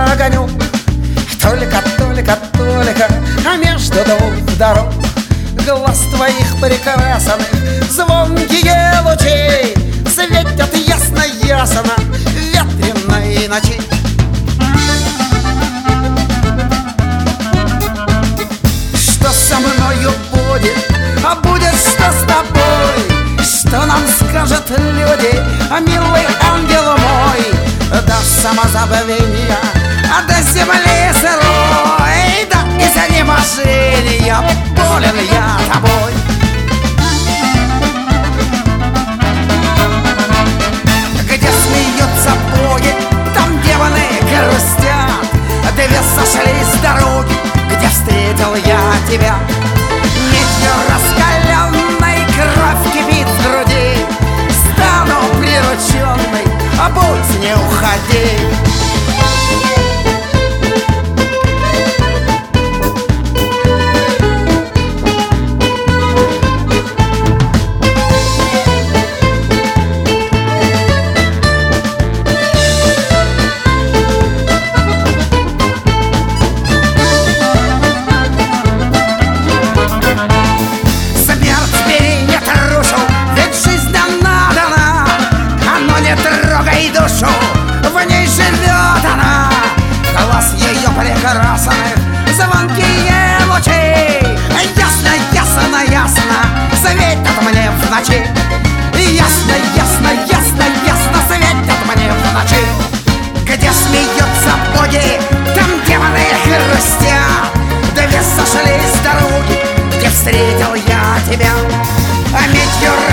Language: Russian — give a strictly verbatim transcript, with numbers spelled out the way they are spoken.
огонек. Только, только, только, а между двух дорог глаз твоих прекрасных звонкие лучи светят ясно-ясно ветреной ночи. Что со мною будет, а будет что с тобой? Что нам скажут люди, а милый ангел мой? До самозабвения, а до земли сырой, да из изнеможения болен я тобой. Где смеются боги, там демоны грустят. Две сошлись с дороги, где встретил я тебя. Медью раскаленной кровь кипит в груди. Стану прирученной, а будь не уходи. В ней живет она, глаз ее прекрасных, звонкие лучи. Ясно, ясно, ясно светят мне в ночи. Ясно, ясно, ясно, ясно светят мне в ночи. Где смеются боги, там демоны грустят. Две сошлись с дороги, где встретил я тебя. А медью